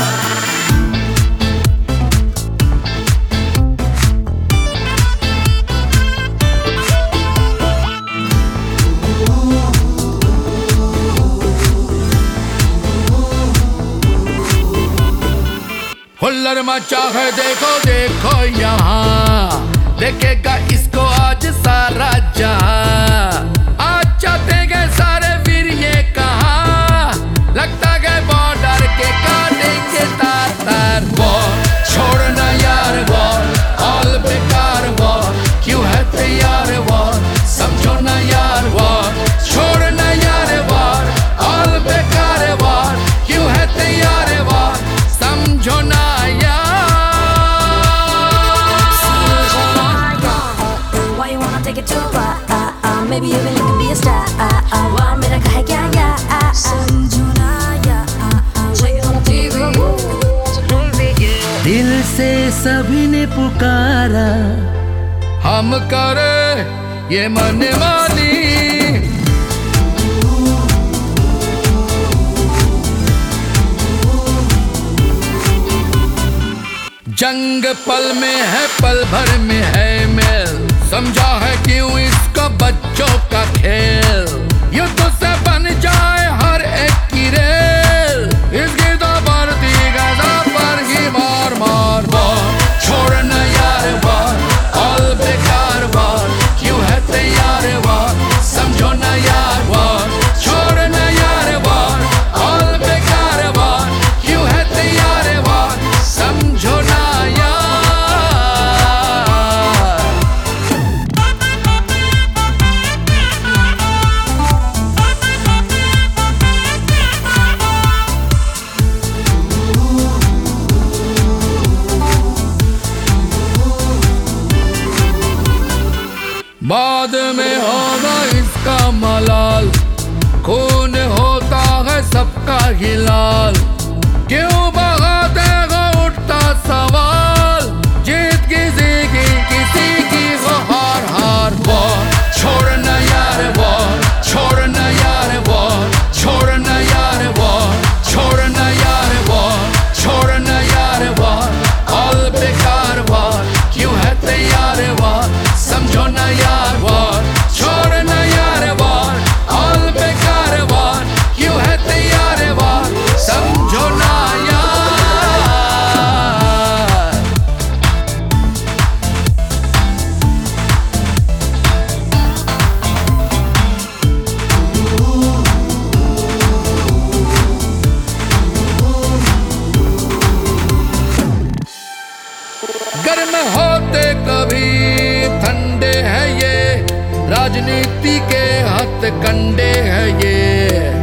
हुल्लड़ मचा है देखो देखो यहाँ, देखेगा इसको आज सारा जहां। आज चाहते गए सारे वीर ये कहा, लगता गए बॉर्डर के काटेंगे तार तार। वॉर छोड़ना यार वॉर, ऑल बेकार वॉर, क्यों है तैयार वॉर, समझो ना यार वॉर। छोड़ना यार वॉर, ऑल बेकार वॉर, क्यों है तैयार वॉर, समझो ना। Maybe you really can be a star. Wow, मेरा कहे क्या या समझो ना या। दिल से सभी ने पुकारा, हम करे ये मनमानी। जंग पल में है, पल भर में है मेल, समझा है क्यों इसका बच्चों का खेल। युद्ध से बन जाए हर एक की रेल, इसकी तो बढ़ती गजा पर ही मार मार। वॉर छोड़ना यार वॉर, ऑल बेकार वॉर, क्यों है तैयार वॉर, समझो ना यार वॉर। छोड़ना यार वॉर, ऑल बेकार वॉर, क्यों है तैयार वॉर, समझो ना। बाद में होगा इसका मलाल, खून होता है सबका ही लाल, क्यों बगाते हो उठता सवाल, जीत किसी की हो हार हार। वॉर छोड़ना यार वॉर, छोड़ना यार वॉर, छोड़ना यार वॉर, छोड़ना यार वॉर, छोड़ना यार वॉर, ऑल बेकार वॉर, क्यों है तैयार वॉर, समझो ना यार वॉर। छोड़ना यार वॉर, ऑल बेकार वॉर, क्यों है तैयार वॉर, समझो ना यार। गर्म होते कभी ठंडे हैं ये, राजनीति के हथकंडे हैं ये।